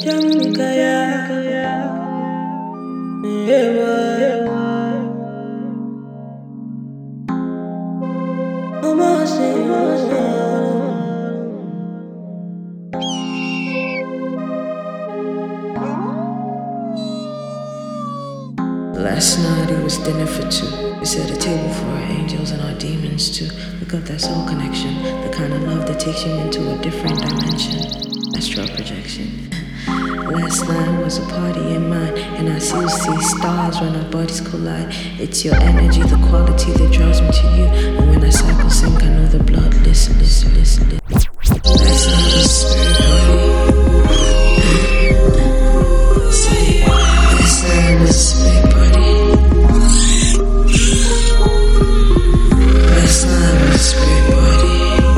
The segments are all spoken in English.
Last night it was dinner for two. We set a table for our angels and our demons too. We got that soul connection, the kind of love that takes you into a different dimension. Astral projection. Last night was a party in mine, and I still see stars when our bodies collide. It's your energy, the quality that draws me to you. And when I cycle sync, I know the blood listen. Last night was a spirit party. Last night was a spirit party. Last night was a spirit party.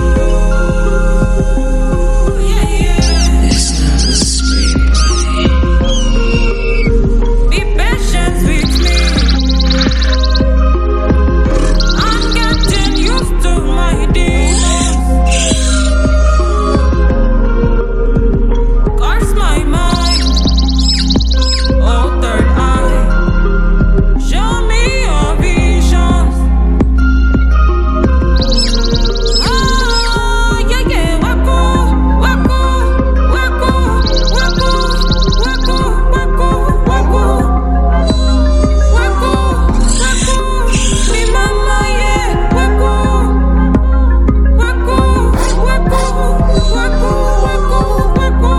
Last night was a spirit party. Be patient with me. I'm getting used to my demons. Cause my mind, oh third eye, show me your visions. Ah, yeah, yeah, wako, wako, wako, wako, wako, wako, wako, wako, wako, mi mama, yeah, wako, wako, wako, wako, wako,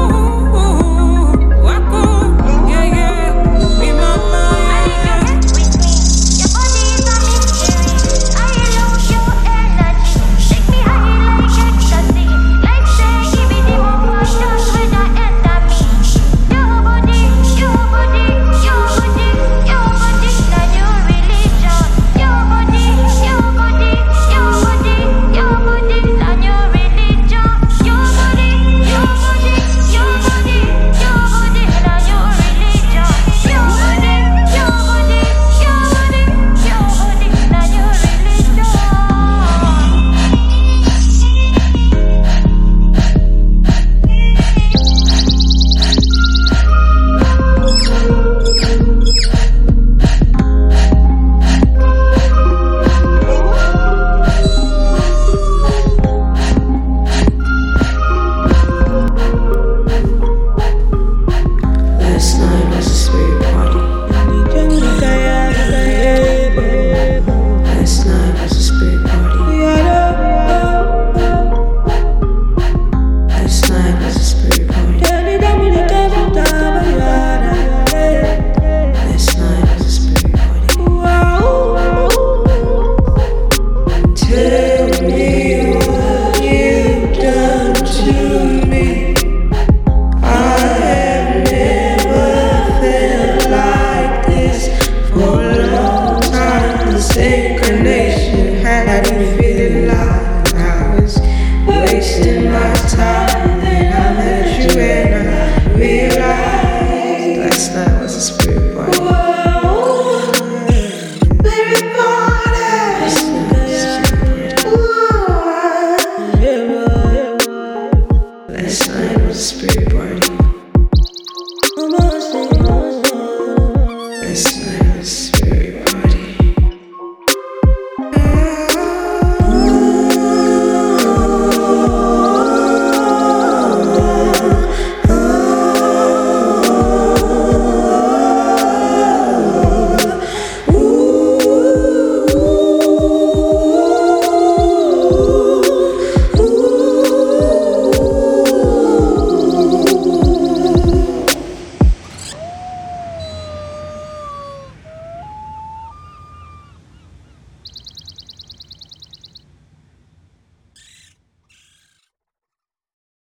wako, yeah, yeah, mi mama, yeah. Your body is a mystery. I love your energy. Take me high like ecstasy. Like say, give me the more passion when I enter me. Your body, your body, your body, your body, na your religion. Your body, your body, your body, your body, na your religion. Your body, your body, your body, your body, na your religion. Your body, your body, your body, your body, na your religion. Last night was a spirit party. Last night was a spirit party. Last night was a spirit party. Last night was a spirit party. Tell me what you've done to me. I have never felt like this for a long time. The synchronization had me feeling like I was wasting my time. Then I met you and I realized last night was a spirit party. Spirit party. Last night was a spirit party. Last night was a spirit party.